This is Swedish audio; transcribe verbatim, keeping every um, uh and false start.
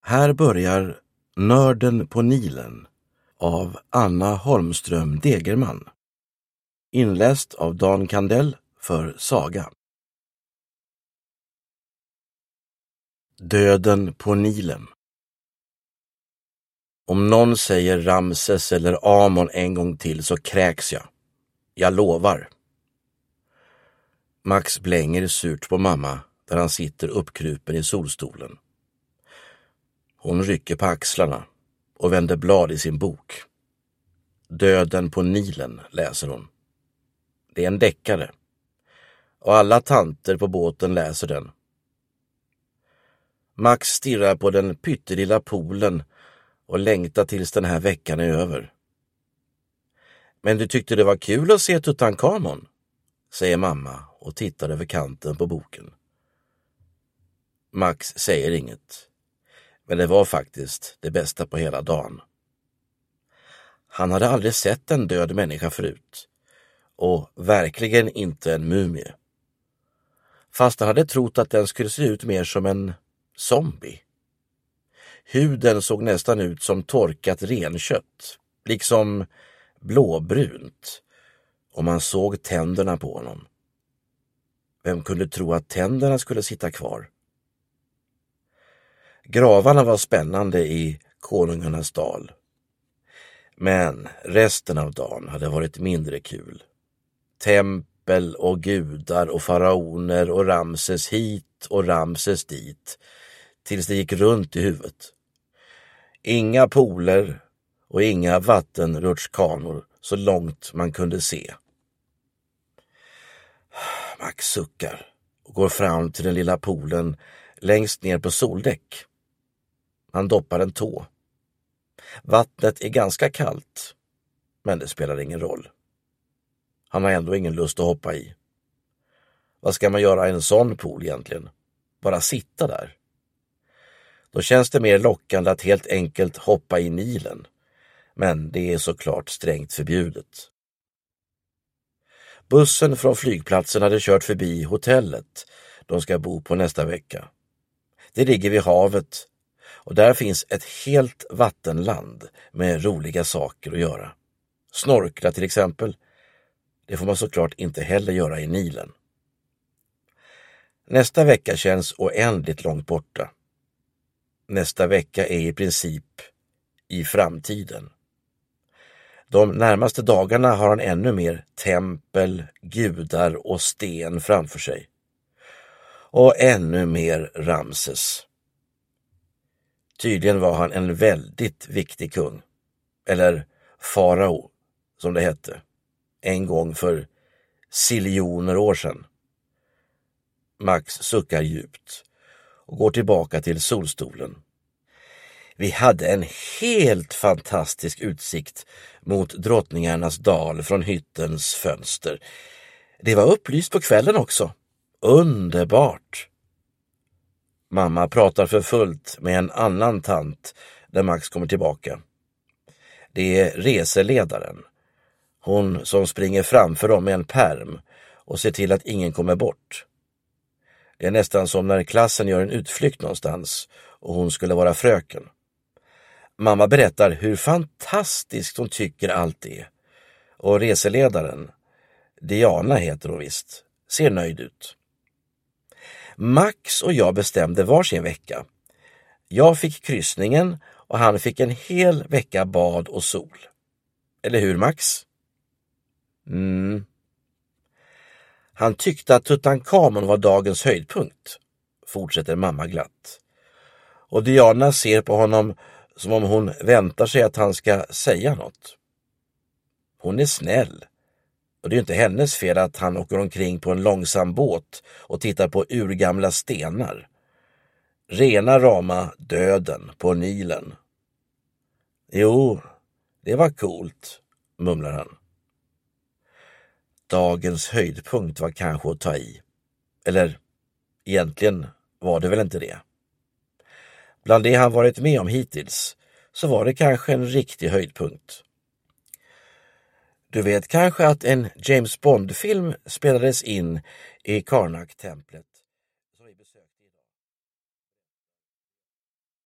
Här börjar Nörden på Nilen av Anna Holmström Degerman. Inläst av Dan Kandell för Saga. Döden på Nilen. Om någon säger Ramses eller Amon en gång till så kräks jag. Jag lovar. Max blänger surt på mamma där han sitter uppkrupen i solstolen. Hon rycker på axlarna och vänder blad i sin bok. Döden på Nilen läser hon. Det är en deckare. Och alla tanter på båten läser den. Max stirrar på den pyttelilla poolen och längtar tills den här veckan är över. Men du tyckte det var kul att se Tutankhamon, säger mamma och tittar över kanten på boken. Max säger inget. Men det var faktiskt det bästa på hela dagen. Han hade aldrig sett en död människa förut. Och verkligen inte en mumie. Fast han hade trott att den skulle se ut mer som en zombie. Huden såg nästan ut som torkat renkött. Liksom blåbrunt. Och man såg tänderna på honom. Vem kunde tro att tänderna skulle sitta kvar? Gravarna var spännande i Konungarnas dal. Men resten av dagen hade varit mindre kul. Tempel och gudar och faraoner och Ramses hit och Ramses dit. Tills det gick runt i huvudet. Inga pooler och inga vattenrutschkanor så långt man kunde se. Max suckar och går fram till den lilla poolen längst ner på soldäck. Han doppar en tå. Vattnet är ganska kallt, men det spelar ingen roll. Han har ändå ingen lust att hoppa i. Vad ska man göra i en sån pool egentligen? Bara sitta där? Då känns det mer lockande att helt enkelt hoppa i Nilen, men det är såklart strängt förbjudet. Bussen från flygplatsen hade kört förbi hotellet de ska bo på nästa vecka. Det ligger vid havet och där finns ett helt vattenland med roliga saker att göra. Snorkla till exempel. Det får man såklart inte heller göra i Nilen. Nästa vecka känns oändligt långt borta. Nästa vecka är i princip i framtiden. De närmaste dagarna har han ännu mer tempel, gudar och sten framför sig. Och ännu mer Ramses. Tydligen var han en väldigt viktig kung. Eller farao, som det hette. En gång för siljoner år sedan. Max suckar djupt och går tillbaka till solstolen. Vi hade en helt fantastisk utsikt mot Drottningarnas dal från hyttens fönster. Det var upplyst på kvällen också. Underbart! Mamma pratar för fullt med en annan tant när Max kommer tillbaka. Det är reseledaren. Hon som springer framför dem med en pärm och ser till att ingen kommer bort. Det är nästan som när klassen gör en utflykt någonstans och hon skulle vara fröken. Mamma berättar hur fantastiskt hon tycker allt är. Och reseledaren, Diana heter hon visst, ser nöjd ut. Max och jag bestämde varsin vecka. Jag fick kryssningen och han fick en hel vecka bad och sol. Eller hur, Max? Mm. Han tyckte att Tutankhamon var dagens höjdpunkt, fortsätter mamma glatt. Och Diana ser på honom som om hon väntar sig att han ska säga något. Hon är snäll. Och det är ju inte hennes fel att han åker omkring på en långsam båt och tittar på urgamla stenar. Rena rama döden på Nilen. Jo, det var coolt, mumlar han. Dagens höjdpunkt var kanske att ta i. Eller egentligen var det väl inte det. Bland det han varit med om hittills så var det kanske en riktig höjdpunkt. Du vet kanske att en James Bond-film spelades in i Karnak-templet.